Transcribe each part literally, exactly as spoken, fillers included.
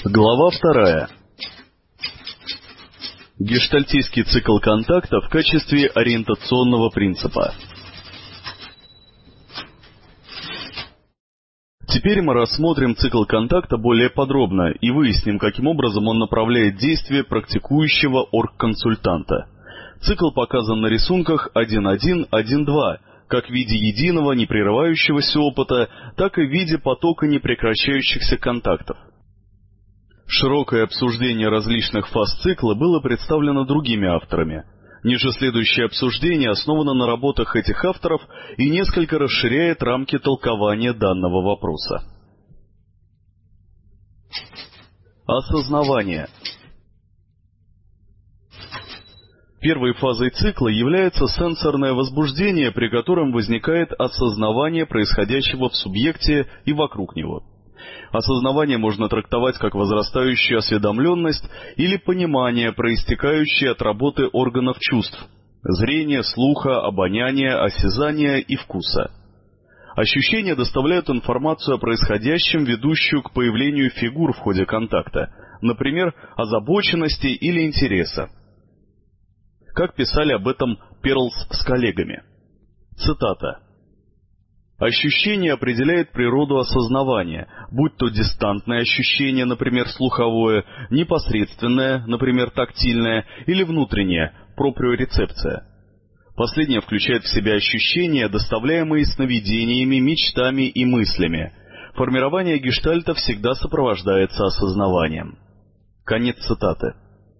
Глава вторая. Гештальтистский цикл контакта в качестве ориентационного принципа. Теперь мы рассмотрим цикл контакта более подробно и выясним, каким образом он направляет действия практикующего оргконсультанта. Цикл показан на рисунках один один, один два, как в виде единого непрерывающегося опыта, так и в виде потока непрекращающихся контактов. Широкое обсуждение различных фаз цикла было представлено другими авторами. Ниже следующее обсуждение основано на работах этих авторов и несколько расширяет рамки толкования данного вопроса. Осознавание. Первой фазой цикла является сенсорное возбуждение, при котором возникает осознавание происходящего в субъекте и вокруг него. Осознавание можно трактовать как возрастающую осведомленность или понимание, проистекающее от работы органов чувств – зрения, слуха, обоняния, осязания и вкуса. Ощущения доставляют информацию о происходящем, ведущую к появлению фигур в ходе контакта, например, озабоченности или интереса. Как писали об этом Перлс с коллегами. Цитата. Ощущение определяет природу осознавания, будь то дистантное ощущение, например, слуховое, непосредственное, например, тактильное, или внутреннее, проприорецепция. Последнее включает в себя ощущения, доставляемые сновидениями, мечтами и мыслями. Формирование гештальта всегда сопровождается осознаванием. Конец цитаты.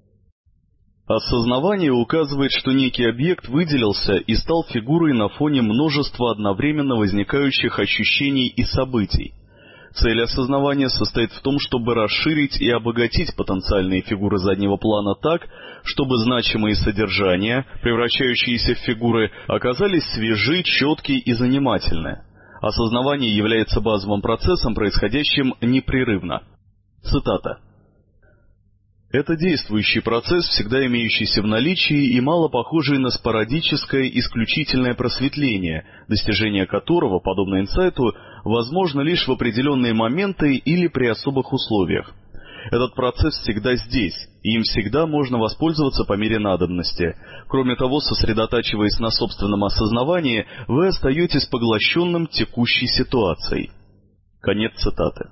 Осознавание указывает, что некий объект выделился и стал фигурой на фоне множества одновременно возникающих ощущений и событий. Цель осознавания состоит в том, чтобы расширить и обогатить потенциальные фигуры заднего плана так, чтобы значимые содержания, превращающиеся в фигуры, оказались свежи, четкие и занимательны. Осознавание является базовым процессом, происходящим непрерывно. Цитата. Это действующий процесс, всегда имеющийся в наличии и мало похожий на спорадическое исключительное просветление, достижение которого, подобно инсайту, возможно лишь в определенные моменты или при особых условиях. Этот процесс всегда здесь, и им всегда можно воспользоваться по мере надобности. Кроме того, сосредотачиваясь на собственном осознавании, вы остаетесь поглощенным текущей ситуацией. Конец цитаты.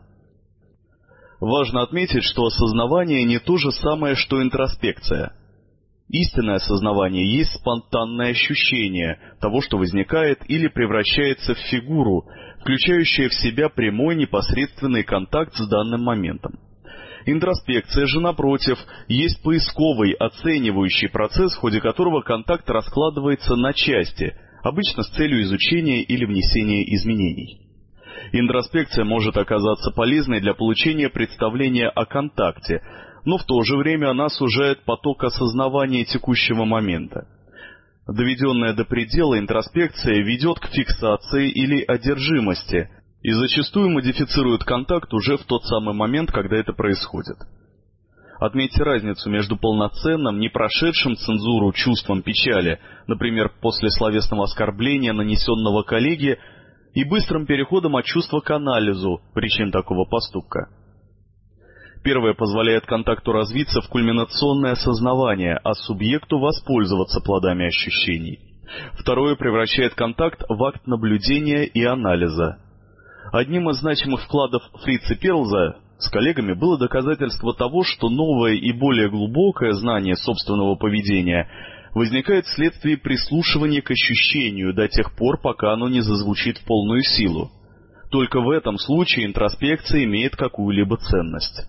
Важно отметить, что осознавание не то же самое, что интроспекция. Истинное осознавание есть спонтанное ощущение того, что возникает или превращается в фигуру, включающая в себя прямой непосредственный контакт с данным моментом. Интроспекция же, напротив, есть поисковый, оценивающий процесс, в ходе которого контакт раскладывается на части, обычно с целью изучения или внесения изменений. Интроспекция может оказаться полезной для получения представления о контакте, но в то же время она сужает поток осознавания текущего момента. Доведенная до предела интроспекция ведет к фиксации или одержимости и зачастую модифицирует контакт уже в тот самый момент, когда это происходит. Отметьте разницу между полноценным, не прошедшим цензуру чувством печали, например, после словесного оскорбления, нанесенного коллеге, и быстрым переходом от чувства к анализу причин такого поступка. Первое позволяет контакту развиться в кульминационное осознавание, а субъекту воспользоваться плодами ощущений. Второе превращает контакт в акт наблюдения и анализа. Одним из значимых вкладов Фрица Перлза с коллегами было доказательство того, что новое и более глубокое знание собственного поведения возникает вследствие прислушивания к ощущению до тех пор, пока оно не зазвучит в полную силу. Только в этом случае интроспекция имеет какую-либо ценность.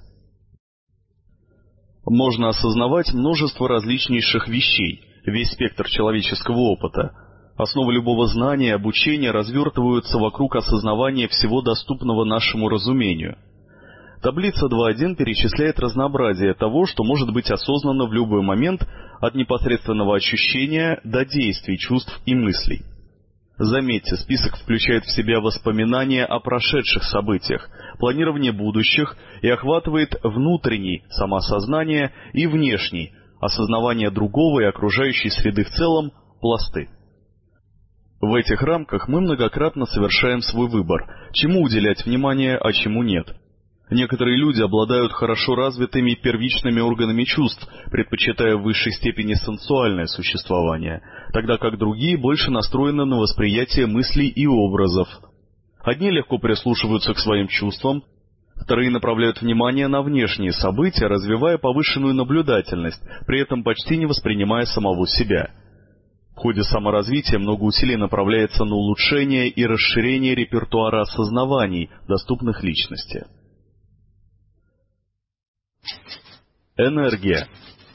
Можно осознавать множество различнейших вещей, весь спектр человеческого опыта. Основы любого знания и обучения развертываются вокруг осознавания всего доступного нашему разумению. Таблица два точка один перечисляет разнообразие того, что может быть осознано в любой момент, от непосредственного ощущения до действий, чувств и мыслей. Заметьте, список включает в себя воспоминания о прошедших событиях, планирование будущих и охватывает внутренний, самоосознание, и внешний, осознавание другого и окружающей среды в целом, пласты. В этих рамках мы многократно совершаем свой выбор, чему уделять внимание, а чему нет. Некоторые люди обладают хорошо развитыми первичными органами чувств, предпочитая в высшей степени сенсуальное существование, тогда как другие больше настроены на восприятие мыслей и образов. Одни легко прислушиваются к своим чувствам, вторые направляют внимание на внешние события, развивая повышенную наблюдательность, при этом почти не воспринимая самого себя. В ходе саморазвития много усилий направляется на улучшение и расширение репертуара осознаваний, доступных личности. Энергия.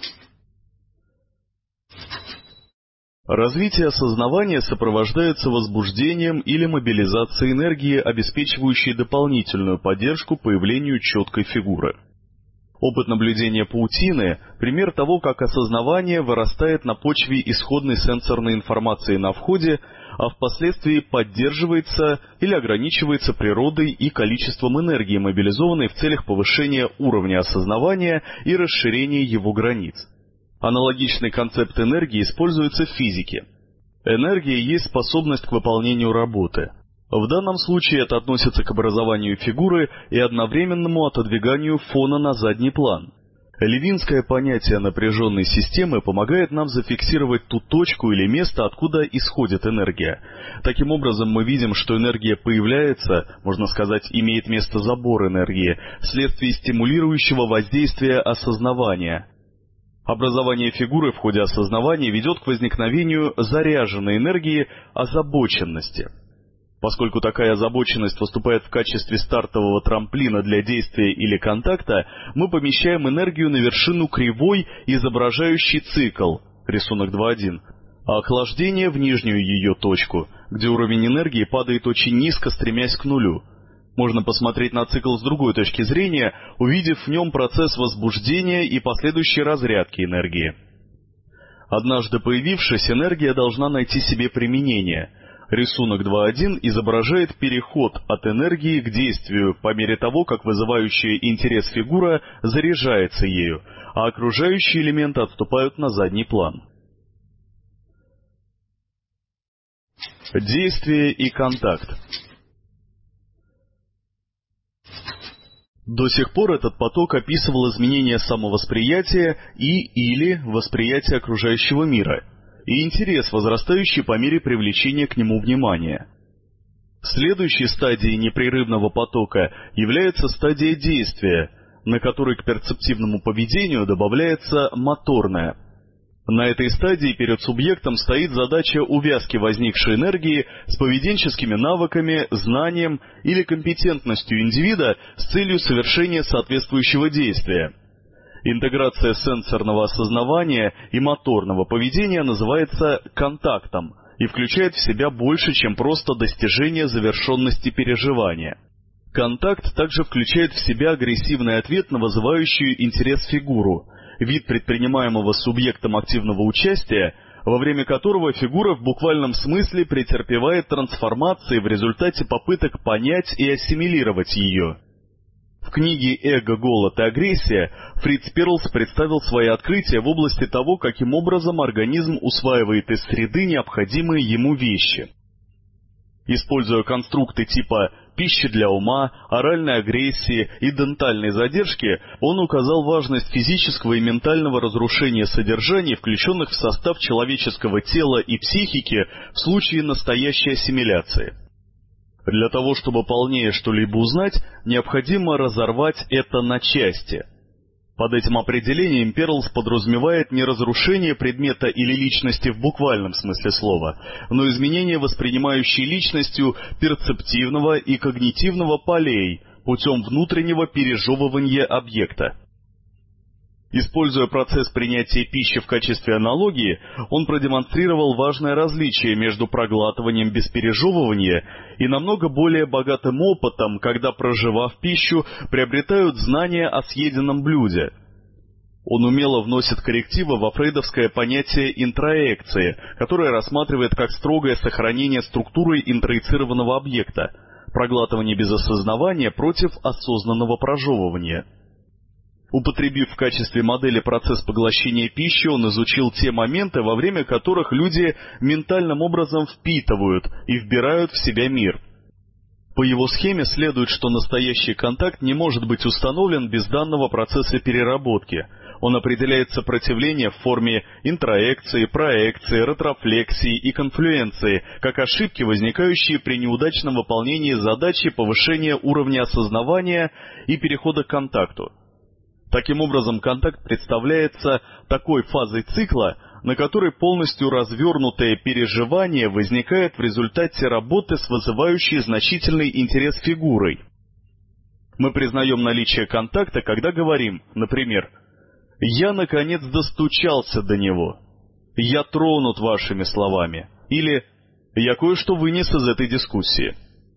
Развитие осознавания сопровождается возбуждением или мобилизацией энергии, обеспечивающей дополнительную поддержку появлению четкой фигуры. Опыт наблюдения паутины – пример того, как осознавание вырастает на почве исходной сенсорной информации на входе, а впоследствии поддерживается или ограничивается природой и количеством энергии, мобилизованной в целях повышения уровня осознавания и расширения его границ. Аналогичный концепт энергии используется в физике. Энергия есть способность к выполнению работы. В данном случае это относится к образованию фигуры и одновременному отодвиганию фона на задний план. Левинское понятие напряженной системы помогает нам зафиксировать ту точку или место, откуда исходит энергия. Таким образом, мы видим, что энергия появляется, можно сказать, имеет место забор энергии, вследствие стимулирующего воздействия осознавания. Образование фигуры в ходе осознавания ведет к возникновению заряженной энергии озабоченности. Поскольку такая озабоченность выступает в качестве стартового трамплина для действия или контакта, мы помещаем энергию на вершину кривой, изображающей цикл, рисунок два один, а охлаждение в нижнюю ее точку, где уровень энергии падает очень низко, стремясь к нулю. Можно посмотреть на цикл с другой точки зрения, увидев в нем процесс возбуждения и последующей разрядки энергии. Однажды появившись, энергия должна найти себе применение. Рисунок два один изображает переход от энергии к действию по мере того, как вызывающая интерес фигура заряжается ею, а окружающие элементы отступают на задний план. Действие и контакт. До сих пор этот поток описывал изменение самовосприятия и или восприятия окружающего мира, и интерес, возрастающий по мере привлечения к нему внимания. Следующей стадией непрерывного потока является стадия действия, на которой к перцептивному поведению добавляется моторное. На этой стадии перед субъектом стоит задача увязки возникшей энергии с поведенческими навыками, знанием или компетентностью индивида с целью совершения соответствующего действия. Интеграция сенсорного осознавания и моторного поведения называется контактом и включает в себя больше, чем просто достижение завершенности переживания. Контакт также включает в себя агрессивный ответ на вызывающую интерес фигуру, вид предпринимаемого субъектом активного участия, во время которого фигура в буквальном смысле претерпевает трансформации в результате попыток понять и ассимилировать ее. В книге «Эго, голод и агрессия» Фриц Перлс представил свои открытия в области того, каким образом организм усваивает из среды необходимые ему вещи. Используя конструкты типа пищи для ума, оральной агрессии и дентальной задержки, он указал важность физического и ментального разрушения содержаний, включенных в состав человеческого тела и психики в случае настоящей ассимиляции. Для того, чтобы полнее что-либо узнать, необходимо разорвать это на части. Под этим определением Перлс подразумевает не разрушение предмета или личности в буквальном смысле слова, но изменение воспринимающей личностью перцептивного и когнитивного полей путем внутреннего пережевывания объекта. Используя процесс принятия пищи в качестве аналогии, он продемонстрировал важное различие между проглатыванием без пережевывания и намного более богатым опытом, когда, прожевав пищу, приобретают знания о съеденном блюде. Он умело вносит коррективы во фрейдовское понятие интроекции, которое рассматривает как строгое сохранение структуры интроицированного объекта, проглатывание без осознавания против осознанного прожевывания. Употребив в качестве модели процесс поглощения пищи, он изучил те моменты, во время которых люди ментальным образом впитывают и вбирают в себя мир. По его схеме следует, что настоящий контакт не может быть установлен без данного процесса переработки. Он определяет сопротивление в форме интроекции, проекции, ретрофлексии и конфлюенции, как ошибки, возникающие при неудачном выполнении задачи повышения уровня осознавания и перехода к контакту. Таким образом, контакт представляется такой фазой цикла, на которой полностью развернутое переживание возникает в результате работы с вызывающей значительный интерес фигурой. Мы признаем наличие контакта, когда говорим, например, «Я, наконец, достучался до него», «Я тронут вашими словами» или «Я кое-что вынес из этой дискуссии».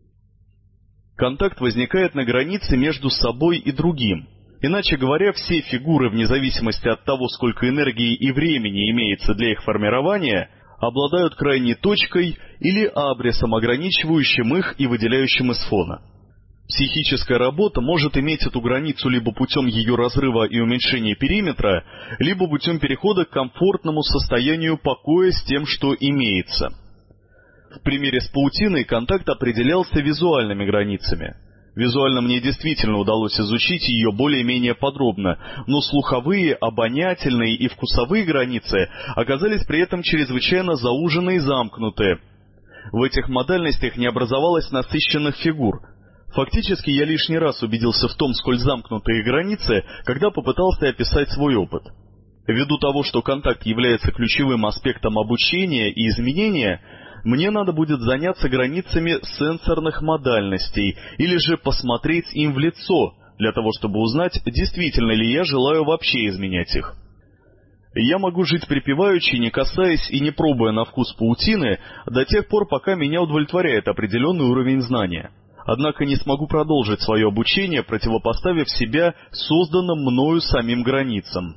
Контакт возникает на границе между собой и другим. Иначе говоря, все фигуры, вне зависимости от того, сколько энергии и времени имеется для их формирования, обладают крайней точкой или абрисом, ограничивающим их и выделяющим из фона. Психическая работа может иметь эту границу либо путем ее разрыва и уменьшения периметра, либо путем перехода к комфортному состоянию покоя с тем, что имеется. В примере с паутиной контакт определялся визуальными границами. Визуально мне действительно удалось изучить ее более-менее подробно, но слуховые, обонятельные и вкусовые границы оказались при этом чрезвычайно заужены и замкнуты. В этих модальностях не образовалось насыщенных фигур. Фактически я лишний раз убедился в том, сколь замкнутые границы, когда попытался описать свой опыт. Ввиду того, что контакт является ключевым аспектом обучения и изменения, мне надо будет заняться границами сенсорных модальностей или же посмотреть им в лицо, для того чтобы узнать, действительно ли я желаю вообще изменять их. Я могу жить припеваючи, не касаясь и не пробуя на вкус паутины, до тех пор, пока меня удовлетворяет определенный уровень знания. Однако не смогу продолжить свое обучение, противопоставив себя созданным мною самим границам.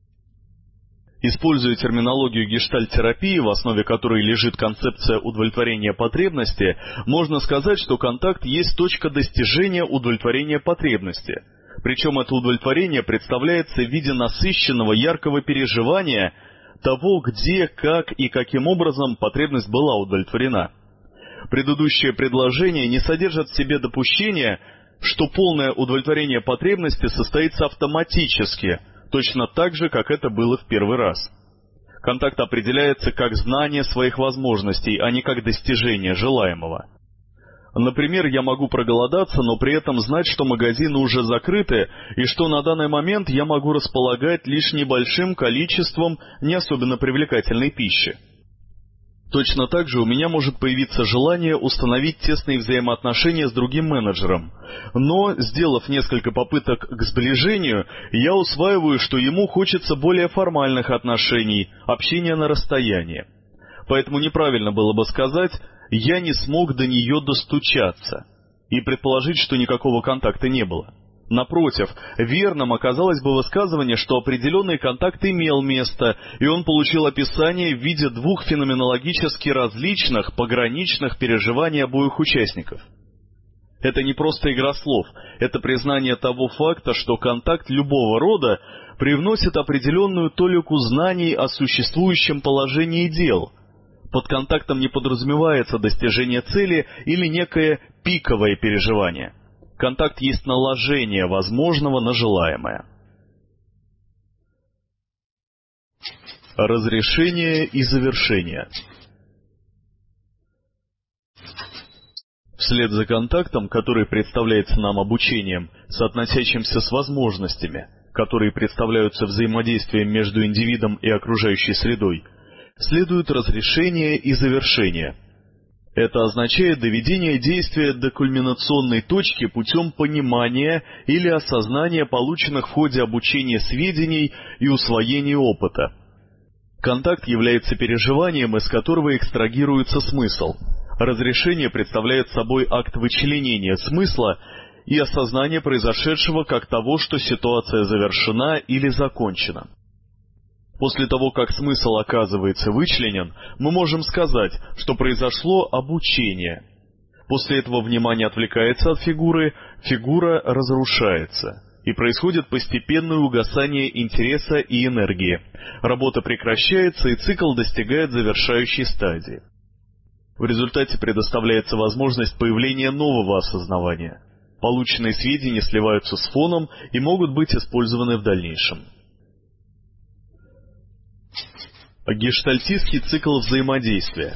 Используя терминологию гештальт-терапии, в основе которой лежит концепция удовлетворения потребности, можно сказать, что контакт есть точка достижения удовлетворения потребности. Причем это удовлетворение представляется в виде насыщенного яркого переживания того, где, как и каким образом потребность была удовлетворена. Предыдущее предложение не содержит в себе допущения, что полное удовлетворение потребности состоится автоматически, точно так же, как это было в первый раз. Контакт определяется как знание своих возможностей, а не как достижение желаемого. Например, я могу проголодаться, но при этом знать, что магазины уже закрыты, и что на данный момент я могу располагать лишь небольшим количеством не особенно привлекательной пищи. Точно так же у меня может появиться желание установить тесные взаимоотношения с другим менеджером. Но, сделав несколько попыток к сближению, я усваиваю, что ему хочется более формальных отношений, общения на расстоянии. Поэтому неправильно было бы сказать «я не смог до нее достучаться» и предположить, что никакого контакта не было. Напротив, верным оказалось бы высказывание, что определенный контакт имел место, и он получил описание в виде двух феноменологически различных, пограничных переживаний обоих участников. Это не просто игра слов, это признание того факта, что контакт любого рода привносит определенную толику знаний о существующем положении дел. Под контактом не подразумевается достижение цели или некое пиковое переживание. Контакт есть наложение возможного на желаемое. Разрешение и завершение. Вслед за контактом, который представляется нам обучением, соотносящимся с возможностями, которые представляются взаимодействием между индивидом и окружающей средой, следует разрешение и завершение. Это означает доведение действия до кульминационной точки путем понимания или осознания полученных в ходе обучения сведений и усвоения опыта. Контакт является переживанием, из которого экстрагируется смысл. Разрешение представляет собой акт вычленения смысла и осознания произошедшего как того, что ситуация завершена или закончена. После того, как смысл оказывается вычленен, мы можем сказать, что произошло обучение. После этого внимание отвлекается от фигуры, фигура разрушается, и происходит постепенное угасание интереса и энергии. Работа прекращается, и цикл достигает завершающей стадии. В результате предоставляется возможность появления нового осознавания. Полученные сведения сливаются с фоном и могут быть использованы в дальнейшем. Гештальтистский цикл взаимодействия.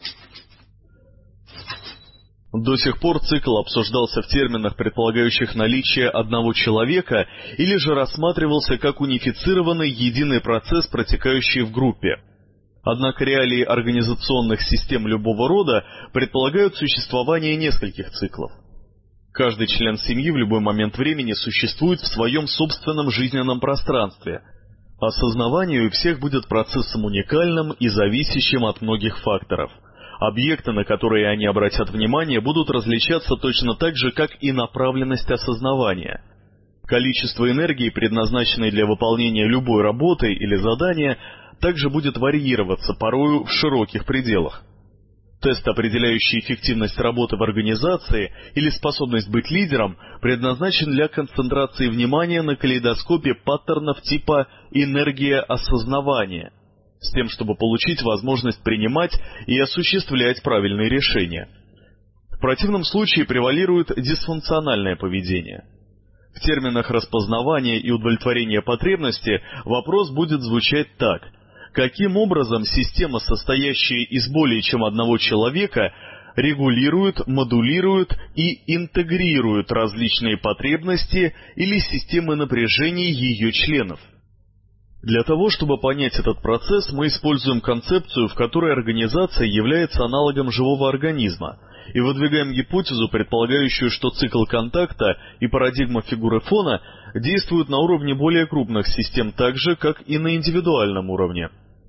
До сих пор цикл обсуждался в терминах, предполагающих наличие одного человека, или же рассматривался как унифицированный единый процесс, протекающий в группе. Однако реалии организационных систем любого рода предполагают существование нескольких циклов. Каждый член семьи в любой момент времени существует в своем собственном жизненном пространстве. Осознавание у всех будет процессом уникальным и зависящим от многих факторов. Объекты, на которые они обратят внимание, будут различаться точно так же, как и направленность осознавания. Количество энергии, предназначенной для выполнения любой работы или задания, также будет варьироваться, порою в широких пределах. Тест, определяющий эффективность работы в организации или способность быть лидером, предназначен для концентрации внимания на калейдоскопе паттернов типа «энергия осознавания», с тем, чтобы получить возможность принимать и осуществлять правильные решения. В противном случае превалирует дисфункциональное поведение. В терминах распознавания и удовлетворения потребности вопрос будет звучать так: каким образом система, состоящая из более чем одного человека, регулирует, модулирует и интегрирует различные потребности или системы напряжений ее членов? Для того, чтобы понять этот процесс, мы используем концепцию, в которой организация является аналогом живого организма, и выдвигаем гипотезу, предполагающую, что цикл контакта и парадигма фигуры фона действуют на уровне более крупных систем так же, как и на индивидуальном уровне.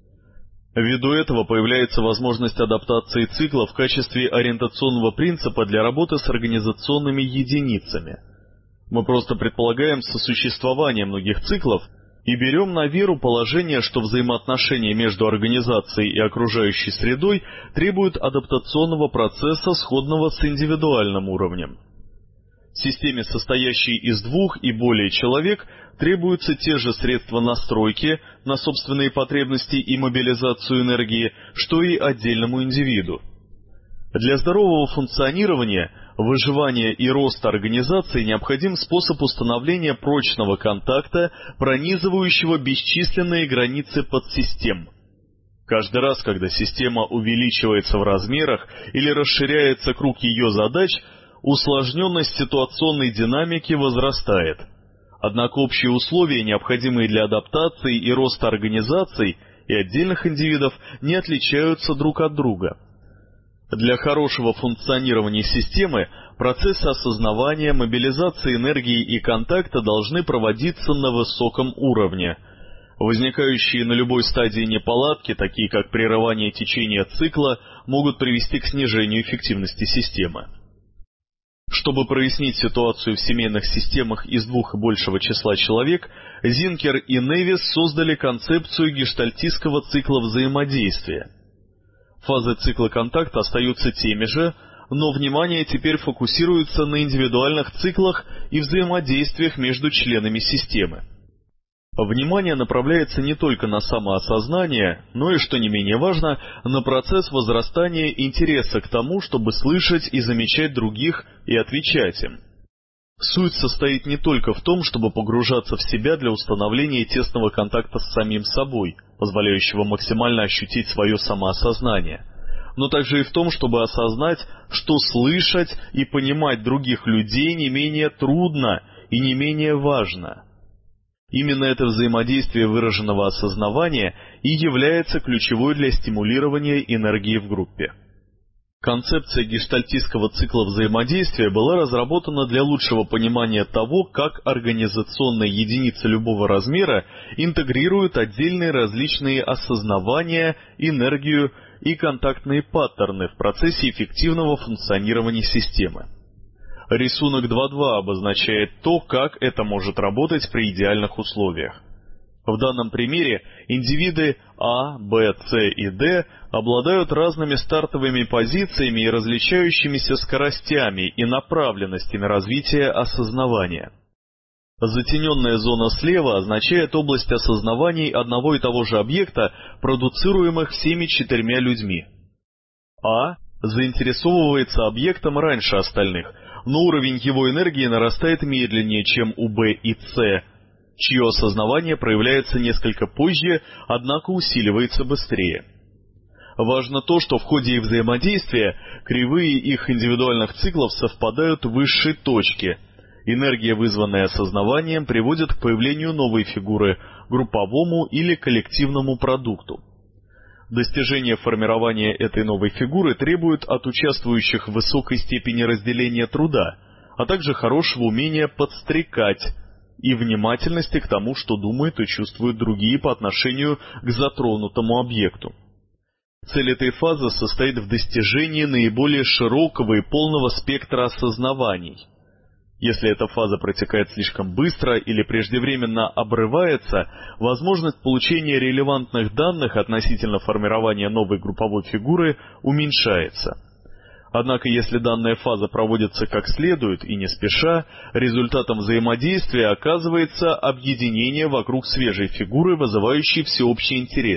Ввиду этого появляется возможность адаптации цикла в качестве ориентационного принципа для работы с организационными единицами. Мы просто предполагаем сосуществование многих циклов и берем на веру положение, что взаимоотношения между организацией и окружающей средой требуют адаптационного процесса, сходного с индивидуальным уровнем. Системе, состоящей из двух и более человек, требуются те же средства настройки на собственные потребности и мобилизацию энергии, что и отдельному индивиду. Для здорового функционирования, выживания и роста организации необходим способ установления прочного контакта, пронизывающего бесчисленные границы подсистем. Каждый раз, когда система увеличивается в размерах или расширяется круг ее задач, усложненность ситуационной динамики возрастает. Однако общие условия, необходимые для адаптации и роста организаций и отдельных индивидов, не отличаются друг от друга. Для хорошего функционирования системы процессы осознавания, мобилизации энергии и контакта должны проводиться на высоком уровне. Возникающие на любой стадии неполадки, такие как прерывание течения цикла, могут привести к снижению эффективности системы. Чтобы прояснить ситуацию в семейных системах из двух и большего числа человек, Зинкер и Невис создали концепцию гештальтистского цикла взаимодействия. Фазы цикла контакта остаются теми же, но внимание теперь фокусируется на индивидуальных циклах и взаимодействиях между членами системы. Внимание направляется не только на самоосознание, но и, что не менее важно, на процесс возрастания интереса к тому, чтобы слышать и замечать других и отвечать им. Суть состоит не только в том, чтобы погружаться в себя для установления тесного контакта с самим собой, позволяющего максимально ощутить свое самоосознание, но также и в том, чтобы осознать, что слышать и понимать других людей не менее трудно и не менее важно. Именно это взаимодействие выраженного осознавания и является ключевой для стимулирования энергии в группе. Концепция гештальтистского цикла взаимодействия была разработана для лучшего понимания того, как организационные единицы любого размера интегрируют отдельные различные осознавания, энергию и контактные паттерны в процессе эффективного функционирования системы. Рисунок два два обозначает то, как это может работать при идеальных условиях. В данном примере индивиды А, Б, С и Д обладают разными стартовыми позициями и различающимися скоростями и направленностями развития осознавания. Затененная зона слева означает область осознаваний одного и того же объекта, продуцируемых всеми четырьмя людьми. А заинтересовывается объектом раньше остальных, но уровень его энергии нарастает медленнее, чем у Б и С, чье осознавание проявляется несколько позже, однако усиливается быстрее. Важно то, что в ходе их взаимодействия кривые их индивидуальных циклов совпадают в высшей точке. Энергия, вызванная осознаванием, приводит к появлению новой фигуры, групповому или коллективному продукту. Достижение формирования этой новой фигуры требует от участвующих высокой степени разделения труда, а также хорошего умения подстрекать и внимательности к тому, что думают и чувствуют другие по отношению к затронутому объекту. Цель этой фазы состоит в достижении наиболее широкого и полного спектра осознаваний. Если эта фаза протекает слишком быстро или преждевременно обрывается, возможность получения релевантных данных относительно формирования новой групповой фигуры уменьшается. Однако, если данная фаза проводится как следует и не спеша, результатом взаимодействия оказывается объединение вокруг свежей фигуры, вызывающей всеобщий интерес.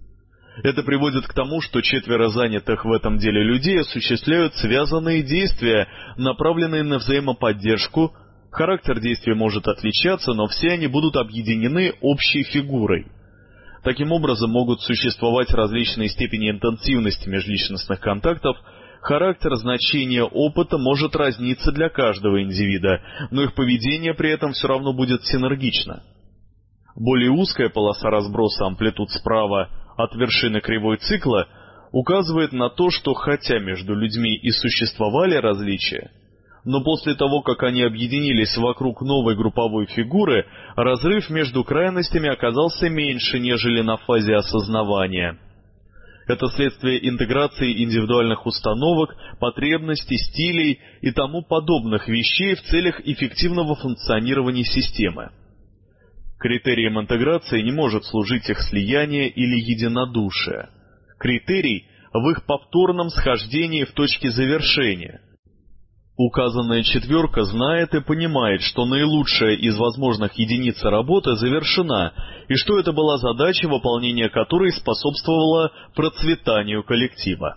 Это приводит к тому, что четверо занятых в этом деле людей осуществляют связанные действия, направленные на взаимоподдержку. Характер действий может отличаться, но все они будут объединены общей фигурой. Таким образом, могут существовать различные степени интенсивности межличностных контактов. Характер, значение опыта может разниться для каждого индивида, но их поведение при этом все равно будет синергично. Более узкая полоса разброса амплитуд справа от вершины кривой цикла указывает на то, что хотя между людьми и существовали различия, но после того, как они объединились вокруг новой групповой фигуры, разрыв между крайностями оказался меньше, нежели на фазе осознавания. Это следствие интеграции индивидуальных установок, потребностей, стилей и тому подобных вещей в целях эффективного функционирования системы. Критерием интеграции не может служить их слияние или единодушие. Критерий в их повторном схождении в точке завершения. Указанная четверка знает и понимает, что наилучшая из возможных единиц работы завершена, и что это была задача, выполнение которой способствовало процветанию коллектива.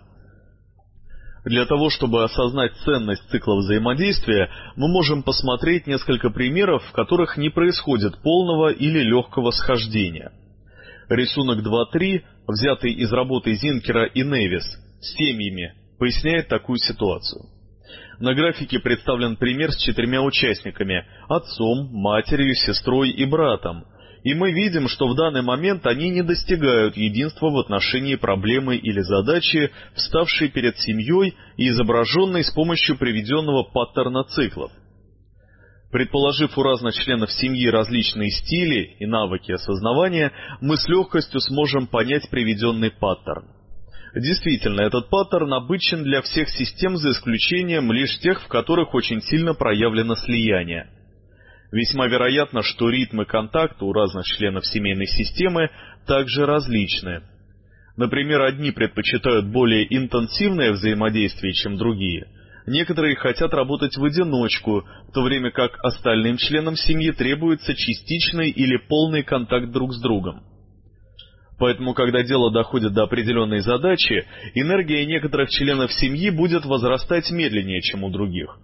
Для того, чтобы осознать ценность цикла взаимодействия, мы можем посмотреть несколько примеров, в которых не происходит полного или легкого схождения. Рисунок два три, взятый из работы Зинкера и Невис с семьями, поясняет такую ситуацию. На графике представлен пример с четырьмя участниками – отцом, матерью, сестрой и братом. И мы видим, что в данный момент они не достигают единства в отношении проблемы или задачи, вставшей перед семьей и изображенной с помощью приведенного паттерна циклов. Предположив у разных членов семьи различные стили и навыки осознавания, мы с легкостью сможем понять приведенный паттерн. Действительно, этот паттерн обычен для всех систем, за исключением лишь тех, в которых очень сильно проявлено слияние. Весьма вероятно, что ритмы контакта у разных членов семейной системы также различны. Например, одни предпочитают более интенсивное взаимодействие, чем другие. Некоторые хотят работать в одиночку, в то время как остальным членам семьи требуется частичный или полный контакт друг с другом. Поэтому, когда дело доходит до определенной задачи, энергия некоторых членов семьи будет возрастать медленнее, чем у других.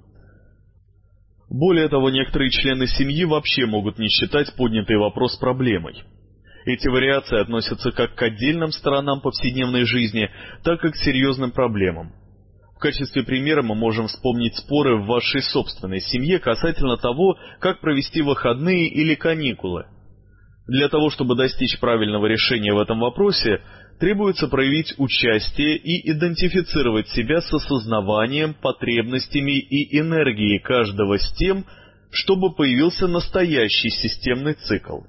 Более того, некоторые члены семьи вообще могут не считать поднятый вопрос проблемой. Эти вариации относятся как к отдельным сторонам повседневной жизни, так и к серьезным проблемам. В качестве примера мы можем вспомнить споры в вашей собственной семье касательно того, как провести выходные или каникулы. Для того, чтобы достичь правильного решения в этом вопросе, требуется проявить участие и идентифицировать себя с осознаванием, потребностями и энергией каждого с тем, чтобы появился настоящий системный цикл.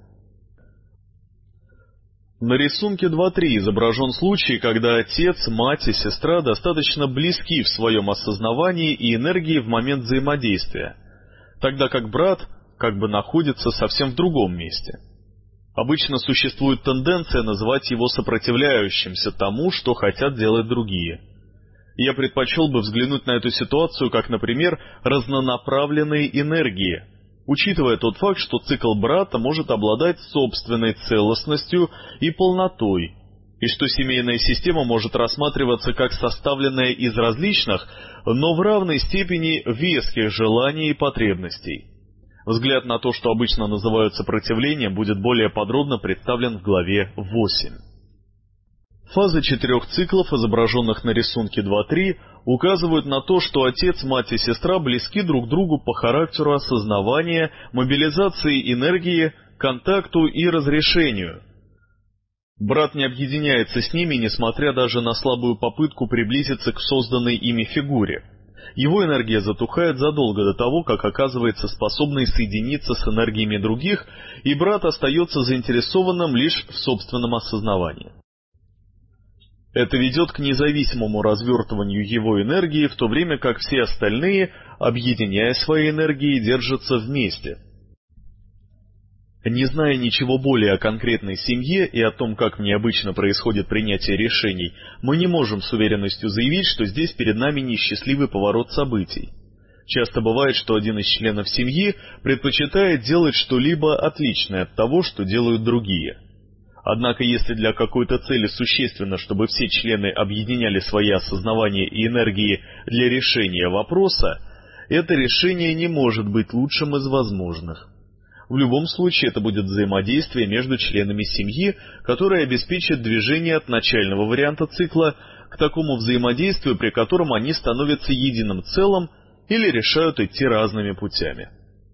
На рисунке два три изображен случай, когда отец, мать и сестра достаточно близки в своем осознавании и энергии в момент взаимодействия, тогда как брат как бы находится совсем в другом месте. Обычно существует тенденция называть его сопротивляющимся тому, что хотят делать другие. Я предпочел бы взглянуть на эту ситуацию как, например, разнонаправленные энергии, учитывая тот факт, что цикл брата может обладать собственной целостностью и полнотой, и что семейная система может рассматриваться как составленная из различных, но в равной степени веских желаний и потребностей. Взгляд на то, что обычно называют сопротивлением, будет более подробно представлен в главе восемь. Фазы четырех циклов, изображенных на рисунке два три, указывают на то, что отец, мать и сестра близки друг другу по характеру осознавания, мобилизации энергии, контакту и разрешению. Брат не объединяется с ними, несмотря даже на слабую попытку приблизиться к созданной ими фигуре. Его энергия затухает задолго до того, как оказывается способной соединиться с энергиями других, и брат остается заинтересованным лишь в собственном осознавании. Это ведет к независимому развертыванию его энергии, в то время как все остальные, объединяя свои энергии, держатся вместе. Не зная ничего более о конкретной семье и о том, как необычно происходит принятие решений, мы не можем с уверенностью заявить, что здесь перед нами несчастливый поворот событий. Часто бывает, что один из членов семьи предпочитает делать что-либо отличное от того, что делают другие. Однако, если для какой-то цели существенно, чтобы все члены объединяли свои осознавания и энергии для решения вопроса, это решение не может быть лучшим из возможных. В любом случае, это будет взаимодействие между членами семьи, которое обеспечит движение от начального варианта цикла к такому взаимодействию, при котором они становятся единым целым или решают идти разными путями.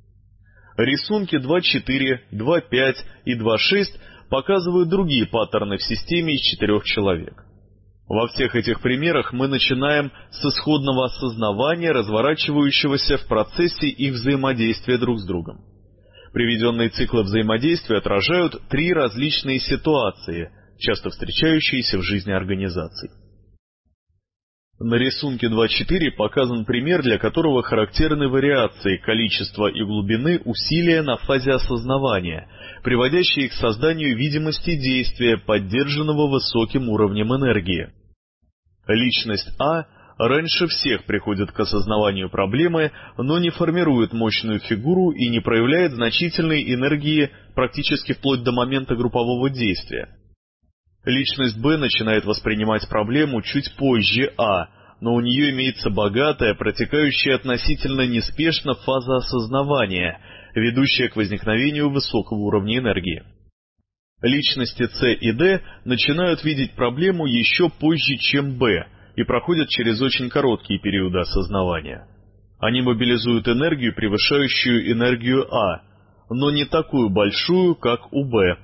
Рисунки два четыре, два пять и два шесть показывают другие паттерны в системе из четырех человек. Во всех этих примерах мы начинаем с исходного осознавания, разворачивающегося в процессе их взаимодействия друг с другом. Приведенные циклы взаимодействия отражают три различные ситуации, часто встречающиеся в жизни организаций. На рисунке два четыре показан пример, для которого характерны вариации количества и глубины усилия на фазе осознавания, приводящие к созданию видимости действия, поддержанного высоким уровнем энергии. Личность А раньше всех приходит к осознаванию проблемы, но не формирует мощную фигуру и не проявляет значительной энергии практически вплоть до момента группового действия. Личность Б начинает воспринимать проблему чуть позже А, но у нее имеется богатая, протекающая относительно неспешно фаза осознавания, ведущая к возникновению высокого уровня энергии. Личности С и Д начинают видеть проблему еще позже, чем Б, и проходят через очень короткие периоды осознавания. Они мобилизуют энергию, превышающую энергию А, но не такую большую, как у Б.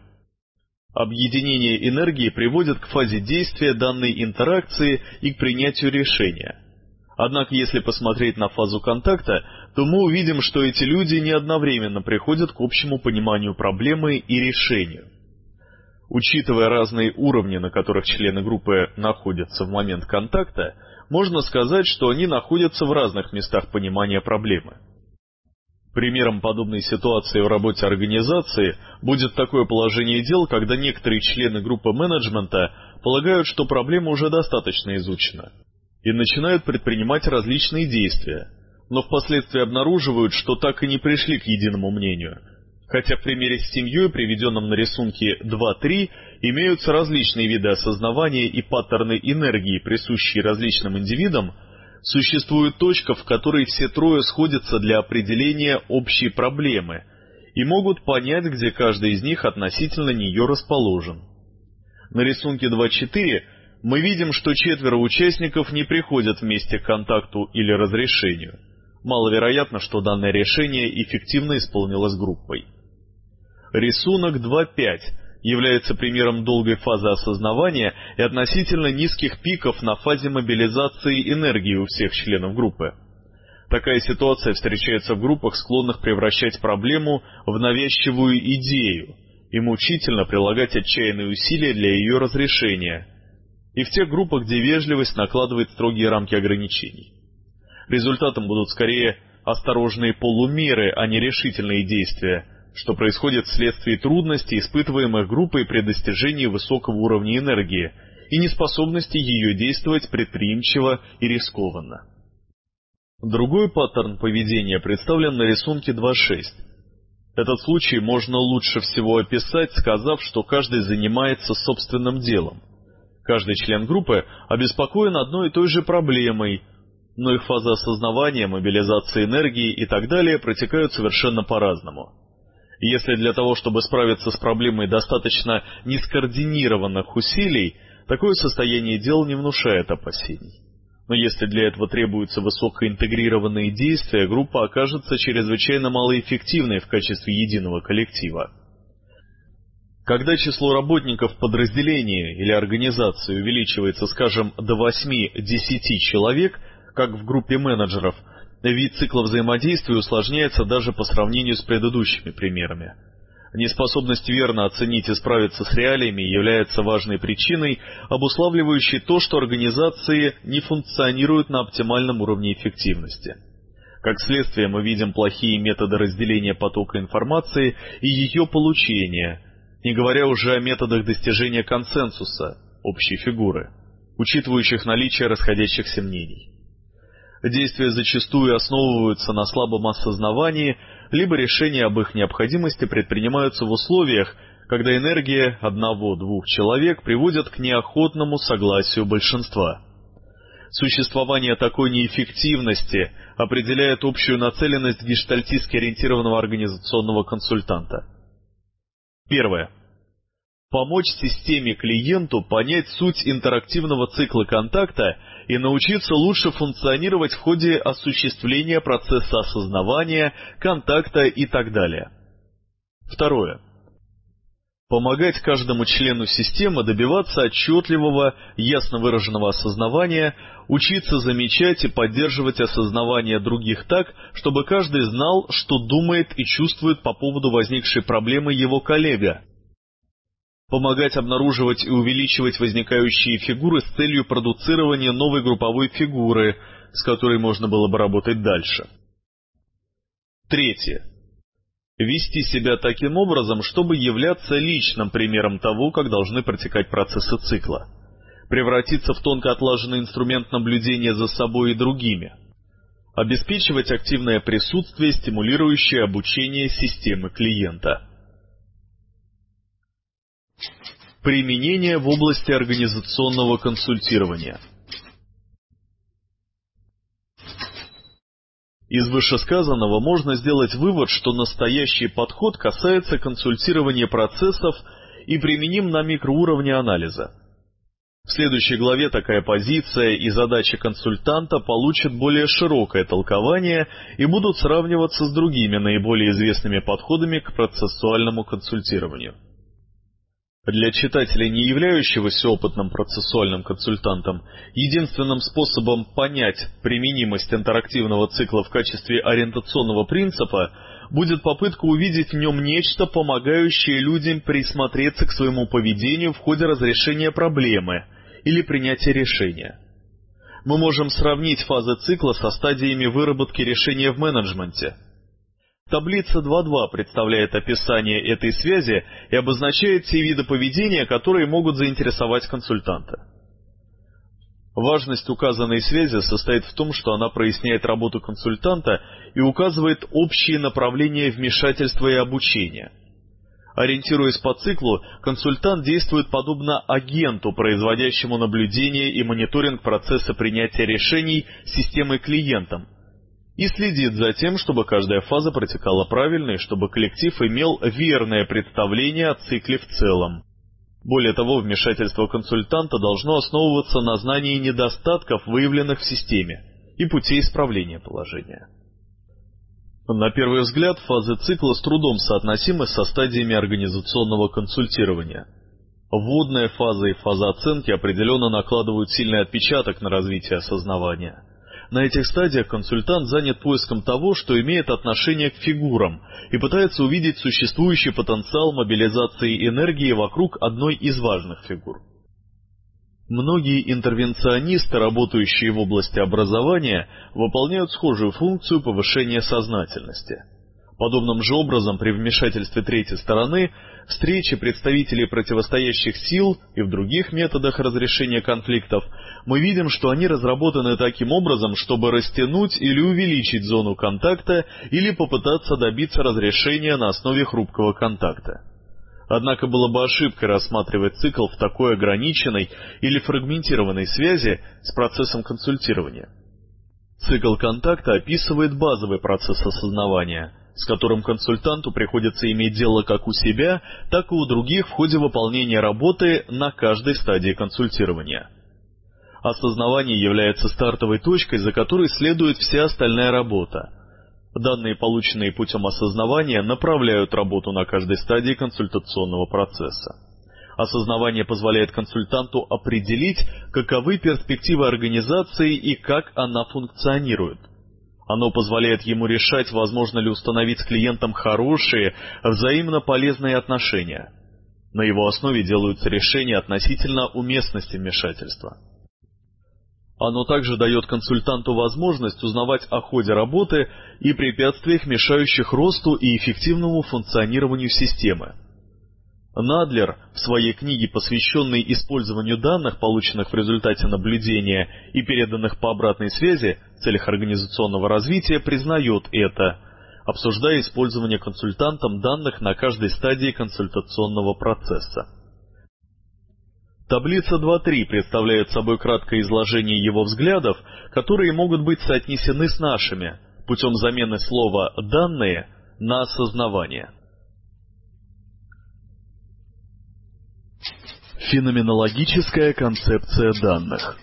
Объединение энергии приводит к фазе действия данной интеракции и к принятию решения. Однако, если посмотреть на фазу контакта, то мы увидим, что эти люди не одновременно приходят к общему пониманию проблемы и решению. Учитывая разные уровни, на которых члены группы находятся в момент контакта, можно сказать, что они находятся в разных местах понимания проблемы. Примером подобной ситуации в работе организации будет такое положение дел, когда некоторые члены группы менеджмента полагают, что проблема уже достаточно изучена, и начинают предпринимать различные действия, но впоследствии обнаруживают, что так и не пришли к единому мнению. Хотя в примере с семьей, приведенном на рисунке два три, имеются различные виды осознавания и паттерны энергии, присущие различным индивидам, существует точка, в которой все трое сходятся для определения общей проблемы и могут понять, где каждый из них относительно нее расположен. На рисунке два четыре мы видим, что четверо участников не приходят вместе к контакту или разрешению. Маловероятно, что данное решение эффективно исполнилось группой. Рисунок два пять является примером долгой фазы осознавания и относительно низких пиков на фазе мобилизации энергии у всех членов группы. Такая ситуация встречается в группах, склонных превращать проблему в навязчивую идею и мучительно прилагать отчаянные усилия для ее разрешения, и в тех группах, где вежливость накладывает строгие рамки ограничений. Результатом будут скорее осторожные полумеры, а не решительные действия, что происходит вследствие трудностей, испытываемых группой при достижении высокого уровня энергии и неспособности ее действовать предприимчиво и рискованно. Другой паттерн поведения представлен на рисунке два шесть. Этот случай можно лучше всего описать, сказав, что каждый занимается собственным делом. Каждый член группы обеспокоен одной и той же проблемой, но их фазы осознавания, мобилизации энергии и так далее протекают совершенно по-разному. Если для того, чтобы справиться с проблемой, достаточно нескоординированных усилий, такое состояние дел не внушает опасений. Но если для этого требуются высокоинтегрированные действия, группа окажется чрезвычайно малоэффективной в качестве единого коллектива. Когда число работников подразделения или организации увеличивается, скажем, до восьми-десяти человек, как в группе менеджеров, вид цикла взаимодействия усложняется даже по сравнению с предыдущими примерами. Неспособность верно оценить и справиться с реалиями является важной причиной, обуславливающей то, что организации не функционируют на оптимальном уровне эффективности. Как следствие, мы видим плохие методы разделения потока информации и ее получения, не говоря уже о методах достижения консенсуса, общей фигуры, учитывающих наличие расходящихся мнений. Действия зачастую основываются на слабом осознавании, либо решения об их необходимости предпринимаются в условиях, когда энергия одного-двух человек приводит к неохотному согласию большинства. Существование такой неэффективности определяет общую нацеленность гештальтистски ориентированного организационного консультанта. Первое. Помочь системе клиенту понять суть интерактивного цикла контакта и научиться лучше функционировать в ходе осуществления процесса осознавания, контакта и так далее. Второе. Помогать каждому члену системы добиваться отчетливого, ясно выраженного осознавания, учиться замечать и поддерживать осознавание других так, чтобы каждый знал, что думает и чувствует по поводу возникшей проблемы его коллега. Помогать обнаруживать и увеличивать возникающие фигуры с целью продуцирования новой групповой фигуры, с которой можно было бы работать дальше. Третье. Вести себя таким образом, чтобы являться личным примером того, как должны протекать процессы цикла. Превратиться в тонко отлаженный инструмент наблюдения за собой и другими. Обеспечивать активное присутствие, стимулирующее обучение системы клиента. Применение в области организационного консультирования. Из вышесказанного можно сделать вывод, что настоящий подход касается консультирования процессов и применим на микроуровне анализа. В следующей главе такая позиция и задачи консультанта получат более широкое толкование и будут сравниваться с другими наиболее известными подходами к процессуальному консультированию. Для читателя, не являющегося опытным процессуальным консультантом, единственным способом понять применимость интерактивного цикла в качестве ориентационного принципа будет попытка увидеть в нем нечто, помогающее людям присмотреться к своему поведению в ходе разрешения проблемы или принятия решения. Мы можем сравнить фазы цикла со стадиями выработки решения в менеджменте. Таблица два точка два представляет описание этой связи и обозначает те виды поведения, которые могут заинтересовать консультанта. Важность указанной связи состоит в том, что она проясняет работу консультанта и указывает общие направления вмешательства и обучения. Ориентируясь по циклу, консультант действует подобно агенту, производящему наблюдение и мониторинг процесса принятия решений системой клиентом, и следит за тем, чтобы каждая фаза протекала правильно и чтобы коллектив имел верное представление о цикле в целом. Более того, вмешательство консультанта должно основываться на знании недостатков, выявленных в системе, и путей исправления положения. На первый взгляд, фазы цикла с трудом соотносимы со стадиями организационного консультирования. Вводная фаза и фаза оценки определенно накладывают сильный отпечаток на развитие осознавания. На этих стадиях консультант занят поиском того, что имеет отношение к фигурам, и пытается увидеть существующий потенциал мобилизации энергии вокруг одной из важных фигур. Многие интервенционисты, работающие в области образования, выполняют схожую функцию повышения сознательности. Подобным же образом при вмешательстве третьей стороны, встрече представителей противостоящих сил и в других методах разрешения конфликтов, мы видим, что они разработаны таким образом, чтобы растянуть или увеличить зону контакта или попытаться добиться разрешения на основе хрупкого контакта. Однако было бы ошибкой рассматривать цикл в такой ограниченной или фрагментированной связи с процессом консультирования. Цикл контакта описывает базовый процесс осознавания, с которым консультанту приходится иметь дело как у себя, так и у других в ходе выполнения работы на каждой стадии консультирования. Осознавание является стартовой точкой, за которой следует вся остальная работа. Данные, полученные путем осознавания, направляют работу на каждой стадии консультационного процесса. Осознавание позволяет консультанту определить, каковы перспективы организации и как она функционирует. Оно позволяет ему решать, возможно ли установить с клиентом хорошие, взаимно полезные отношения. На его основе делаются решения относительно уместности вмешательства. Оно также дает консультанту возможность узнавать о ходе работы и препятствиях, мешающих росту и эффективному функционированию системы. Надлер в своей книге, посвященной использованию данных, полученных в результате наблюдения и переданных по обратной связи в целях организационного развития, признает это, обсуждая использование консультантом данных на каждой стадии консультационного процесса. Таблица два точка три представляет собой краткое изложение его взглядов, которые могут быть соотнесены с нашими, путем замены слова «данные» на «осознавание». Феноменологическая концепция данных.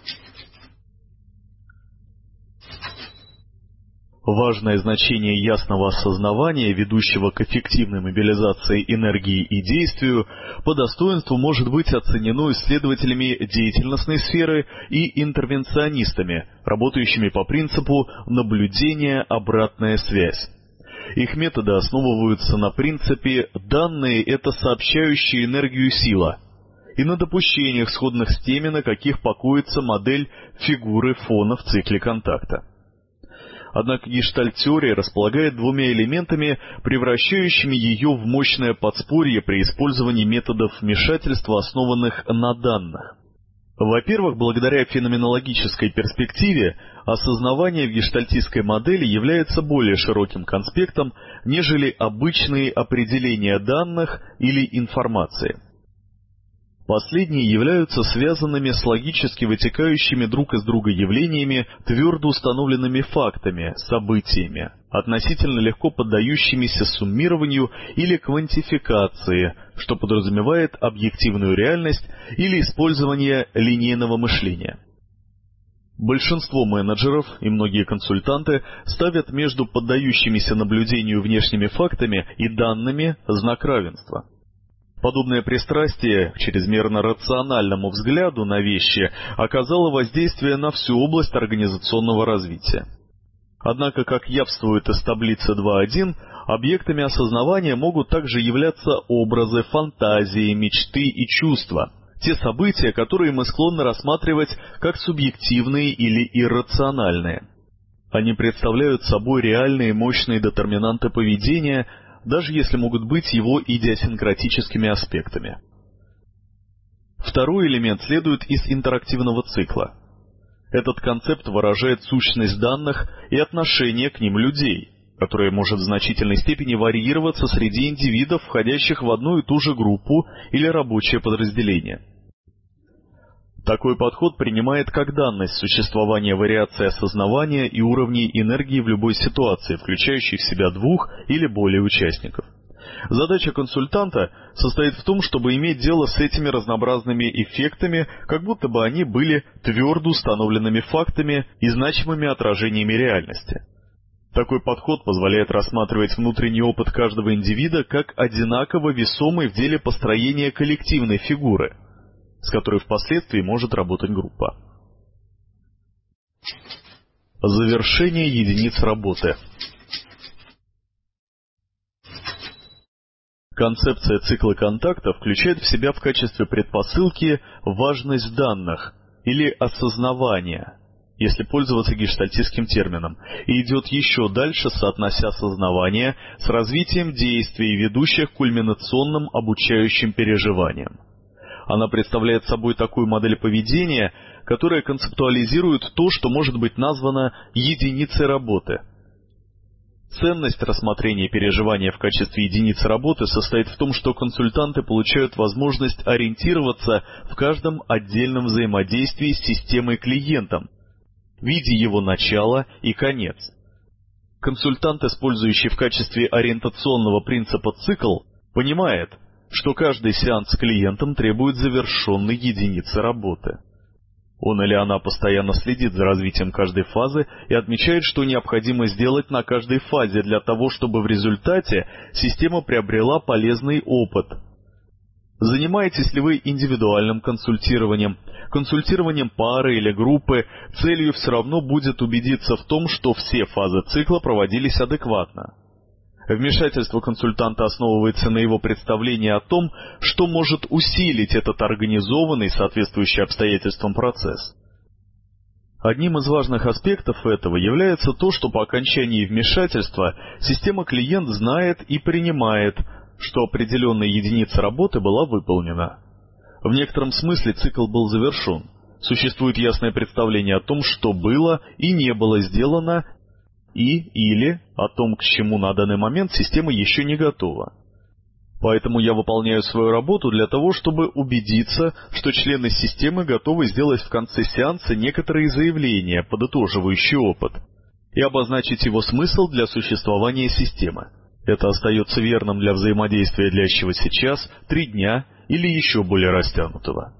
Важное значение ясного осознавания, ведущего к эффективной мобилизации энергии и действию, по достоинству может быть оценено исследователями деятельностной сферы и интервенционистами, работающими по принципу наблюдения «обратная связь». Их методы основываются на принципе «данные – это сообщающая энергию сила» и на допущениях, сходных с теми, на каких покоится модель фигуры фона в цикле контакта. Однако гештальт-теория располагает двумя элементами, превращающими ее в мощное подспорье при использовании методов вмешательства, основанных на данных. Во-первых, благодаря феноменологической перспективе, осознавание в гештальтистской модели является более широким конспектом, нежели обычные определения данных или информации. Последние являются связанными с логически вытекающими друг из друга явлениями, твердо установленными фактами, событиями, относительно легко поддающимися суммированию или квантификации, что подразумевает объективную реальность или использование линейного мышления. Большинство менеджеров и многие консультанты ставят между поддающимися наблюдению внешними фактами и данными знак равенства. Подобное пристрастие к чрезмерно рациональному взгляду на вещи оказало воздействие на всю область организационного развития. Однако, как явствует из таблицы два точка один, объектами осознавания могут также являться образы, фантазии, мечты и чувства, те события, которые мы склонны рассматривать как субъективные или иррациональные. Они представляют собой реальные мощные детерминанты поведения, даже если могут быть его идиосинкратическими аспектами. Второй элемент следует из интерактивного цикла. Этот концепт выражает сущность данных и отношение к ним людей, которое может в значительной степени варьироваться среди индивидов, входящих в одну и ту же группу или рабочее подразделение. Такой подход принимает как данность существование вариации осознавания и уровней энергии в любой ситуации, включающей в себя двух или более участников. Задача консультанта состоит в том, чтобы иметь дело с этими разнообразными эффектами, как будто бы они были твердо установленными фактами и значимыми отражениями реальности. Такой подход позволяет рассматривать внутренний опыт каждого индивида как одинаково весомый в деле построения коллективной фигуры, с которой впоследствии может работать группа. Завершение единиц работы. Концепция цикла контакта включает в себя в качестве предпосылки важность данных или осознавания, если пользоваться гештальтистским термином, и идет еще дальше, соотнося осознавание с развитием действий, ведущих к кульминационным обучающим переживаниям. Она представляет собой такую модель поведения, которая концептуализирует то, что может быть названо единицей работы. Ценность рассмотрения переживания в качестве единицы работы состоит в том, что консультанты получают возможность ориентироваться в каждом отдельном взаимодействии с системой-клиентом, видя его начало и конец. Консультант, использующий в качестве ориентационного принципа цикл, понимает, что каждый сеанс с клиентом требует завершенной единицы работы. Он или она постоянно следит за развитием каждой фазы и отмечает, что необходимо сделать на каждой фазе для того, чтобы в результате система приобрела полезный опыт. Занимаетесь ли вы индивидуальным консультированием, консультированием пары или группы, целью все равно будет убедиться в том, что все фазы цикла проводились адекватно. Вмешательство консультанта основывается на его представлении о том, что может усилить этот организованный, соответствующий обстоятельствам процесс. Одним из важных аспектов этого является то, что по окончании вмешательства система-клиент знает и принимает, что определенная единица работы была выполнена. В некотором смысле цикл был завершен. Существует ясное представление о том, что было и не было сделано, и или о том, к чему на данный момент система еще не готова. Поэтому я выполняю свою работу для того, чтобы убедиться, что члены системы готовы сделать в конце сеанса некоторые заявления, подытоживающие опыт, и обозначить его смысл для существования системы. Это остается верным для взаимодействия, длящегося час, три дня или еще более растянутого.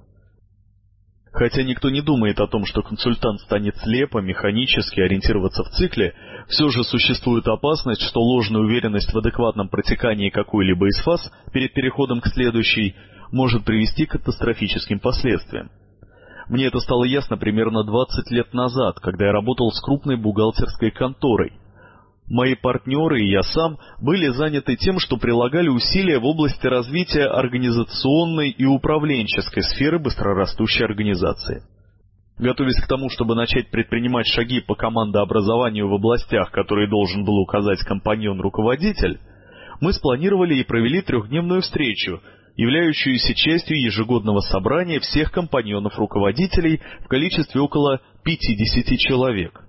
Хотя никто не думает о том, что консультант станет слепо, механически ориентироваться в цикле, все же существует опасность, что ложная уверенность в адекватном протекании какой-либо из фаз перед переходом к следующей может привести к катастрофическим последствиям. Мне это стало ясно примерно двадцать лет назад, когда я работал с крупной бухгалтерской конторой. Мои партнеры и я сам были заняты тем, что прилагали усилия в области развития организационной и управленческой сферы быстрорастущей организации. Готовясь к тому, чтобы начать предпринимать шаги по командообразованию в областях, которые должен был указать компаньон-руководитель, мы спланировали и провели трехдневную встречу, являющуюся частью ежегодного собрания всех компаньонов-руководителей в количестве около пятидесяти человек.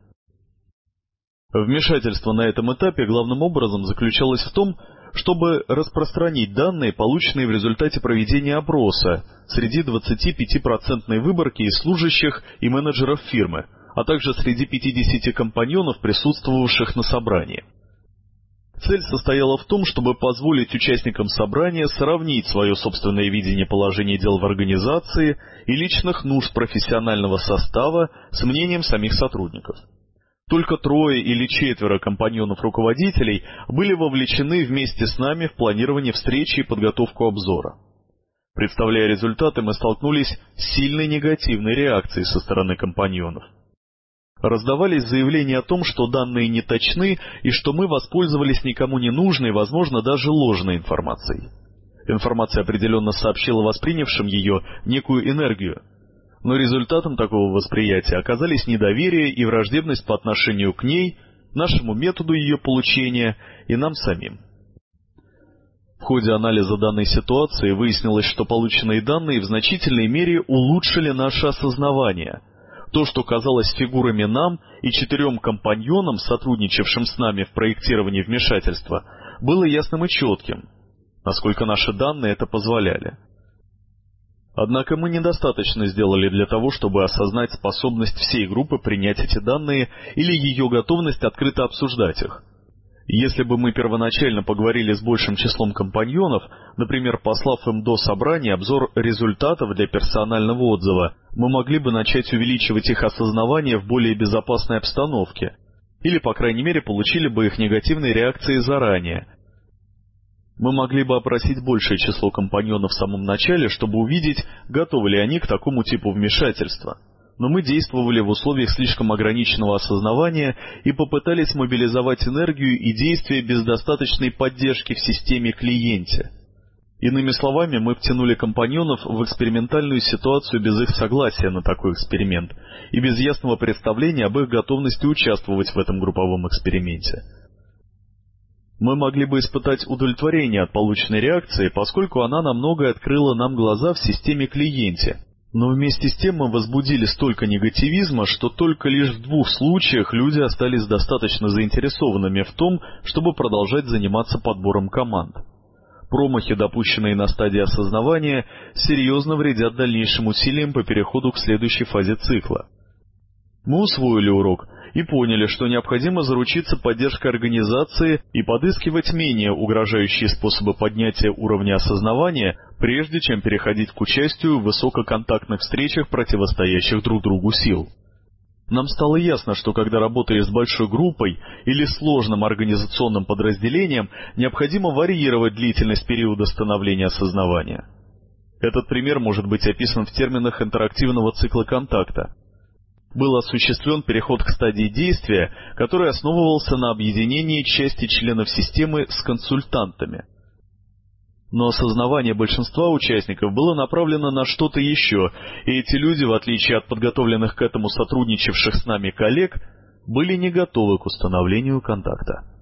Вмешательство на этом этапе главным образом заключалось в том, чтобы распространить данные, полученные в результате проведения опроса среди двадцатипятипроцентной выборки из служащих и менеджеров фирмы, а также среди пятидесяти компаньонов, присутствовавших на собрании. Цель состояла в том, чтобы позволить участникам собрания сравнить свое собственное видение положения дел в организации и личных нужд профессионального состава с мнением самих сотрудников. Только трое или четверо компаньонов-руководителей были вовлечены вместе с нами в планирование встречи и подготовку обзора. Представляя результаты, мы столкнулись с сильной негативной реакцией со стороны компаньонов. Раздавались заявления о том, что данные не точны и что мы воспользовались никому не нужной, возможно, даже ложной информацией. Информация определенно сообщила воспринявшим ее некую энергию. Но результатом такого восприятия оказались недоверие и враждебность по отношению к ней, нашему методу ее получения и нам самим. В ходе анализа данной ситуации выяснилось, что полученные данные в значительной мере улучшили наше осознавание. То, что казалось фигурами нам и четырем компаньонам, сотрудничавшим с нами в проектировании вмешательства, было ясным и четким, насколько наши данные это позволяли. Однако мы недостаточно сделали для того, чтобы осознать способность всей группы принять эти данные или ее готовность открыто обсуждать их. Если бы мы первоначально поговорили с большим числом компаньонов, например, послав им до собрания обзор результатов для персонального отзыва, мы могли бы начать увеличивать их осознавание в более безопасной обстановке, или, по крайней мере, получили бы их негативные реакции заранее. Мы могли бы опросить большее число компаньонов в самом начале, чтобы увидеть, готовы ли они к такому типу вмешательства. Но мы действовали в условиях слишком ограниченного осознавания и попытались мобилизовать энергию и действия без достаточной поддержки в системе-клиенте. Иными словами, мы втянули компаньонов в экспериментальную ситуацию без их согласия на такой эксперимент и без ясного представления об их готовности участвовать в этом групповом эксперименте. Мы могли бы испытать удовлетворение от полученной реакции, поскольку она намного открыла нам глаза в системе-клиенте, Но вместе с тем мы возбудили столько негативизма, что только лишь в двух случаях люди остались достаточно заинтересованными в том, чтобы продолжать заниматься подбором команд. Промахи, допущенные на стадии осознавания, серьезно вредят дальнейшим усилиям по переходу к следующей фазе цикла. Мы усвоили урок и поняли, что необходимо заручиться поддержкой организации и подыскивать менее угрожающие способы поднятия уровня осознавания, прежде чем переходить к участию в высококонтактных встречах противостоящих друг другу сил. Нам стало ясно, что когда работаешь с большой группой или сложным организационным подразделением, необходимо варьировать длительность периода становления осознавания. Этот пример может быть описан в терминах интерактивного цикла контакта. Был осуществлен переход к стадии действия, который основывался на объединении части членов системы с консультантами. Но осознавание большинства участников было направлено на что-то еще, и эти люди, в отличие от подготовленных к этому сотрудничавших с нами коллег, были не готовы к установлению контакта.